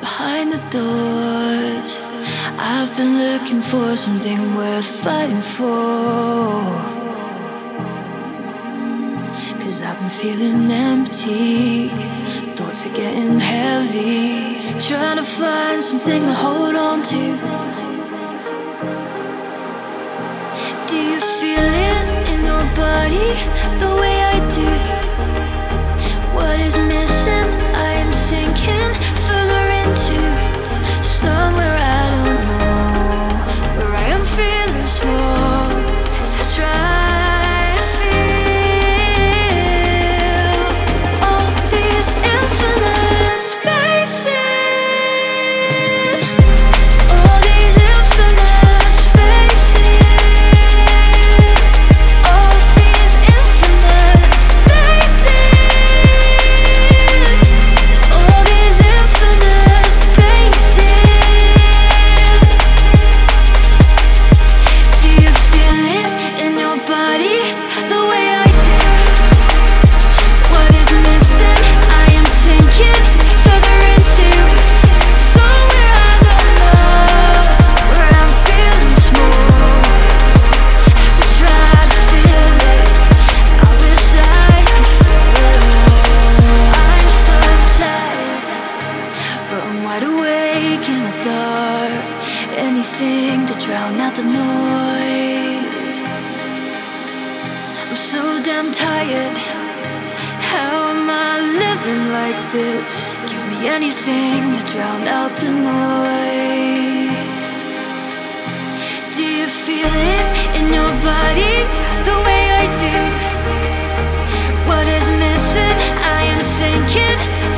behind the doors. I've been looking for something worth fighting for. 'Cause I've been feeling empty, thoughts are getting heavy, trying to find something to hold on to. Do you feel it in your body the way I do? What is missing? I am sinking further into somewhere I don't know, where I am feeling small as I try to feel all these infinite spaces, all these infinite spaces, all these infinite spaces, all these infinite spaces. Do you feel it in your body the way I do? What is missing? I am sinking further into somewhere I don't know, where I'm feeling small as I try to feel it. I wish I could feel. I'm so tired, but I'm wide awake in the dark. Anything to drown out the noise. I'm so damn tired. How am I living like this? Give me anything to drown out the noise. Do you feel it in your body the way I do? What is missing? I am sinking